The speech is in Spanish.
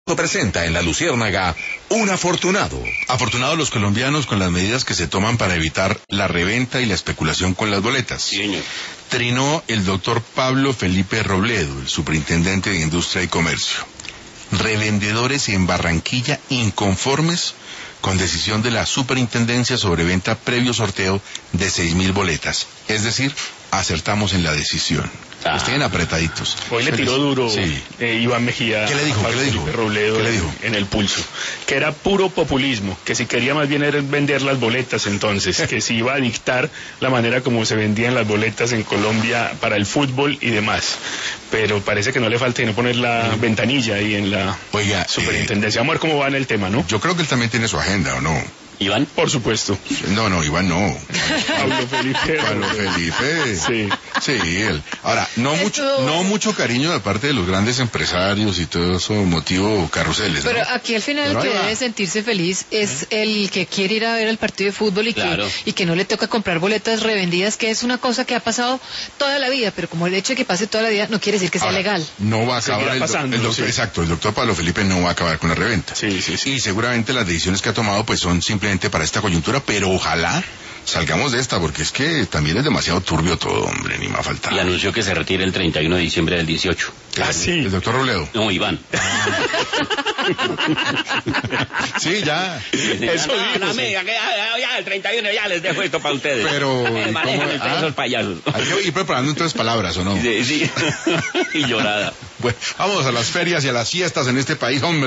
Presenta en La Luciérnaga un afortunado. Afortunados los colombianos con las medidas que se toman para evitar la reventa y la especulación con las boletas. Sí, señor. Trinó el doctor Pablo Felipe Robledo, el superintendente de Industria y Comercio. Revendedores en Barranquilla inconformes con decisión de la superintendencia sobre venta previo sorteo de 6.000 boletas. Es decir, acertamos en la decisión. Estén apretaditos. Hoy le tiró duro sí. Iván Mejía. ¿Qué le dijo? A Felipe Robledo en el Pulso. Que era puro populismo, que si quería más bien era vender las boletas entonces, que si iba a dictar la manera como se vendían las boletas en Colombia para el fútbol y demás. Pero parece que no le falta no poner la ventanilla ahí en la superintendencia. Vamos a ver cómo va en el tema, ¿no? Yo creo que él también tiene su agenda, ¿o no? ¿Iván? Por supuesto. No, Iván no. Pablo Felipe. Pablo Felipe. Sí. Sí, él. Ahora, no mucho cariño de parte de los grandes empresarios y todo eso motivo carruseles, ¿no? Pero aquí al final el que debe sentirse feliz es el que quiere ir a ver el partido de fútbol y que no le toca comprar boletas revendidas, que es una cosa que ha pasado toda la vida, pero como el hecho de que pase toda la vida no quiere decir que sea legal. No va a acabar exacto, el doctor Pablo Felipe no va a acabar con la reventa. Sí. Y seguramente las decisiones que ha tomado pues son simplemente para esta coyuntura, pero ojalá salgamos de esta, porque es que también es demasiado turbio todo, hombre, ni más falta. Y anunció que se retira el 31 de diciembre del 18. Sí. ¿El doctor Robledo? No, Iván. Sí, ya. Eso no, amiga, que ya el 31 ya les dejo esto para ustedes. Pero... esos payasos. Hay que ir preparando entonces palabras, ¿o no? Sí. Y llorada. Bueno, vamos a las ferias y a las fiestas en este país, hombre.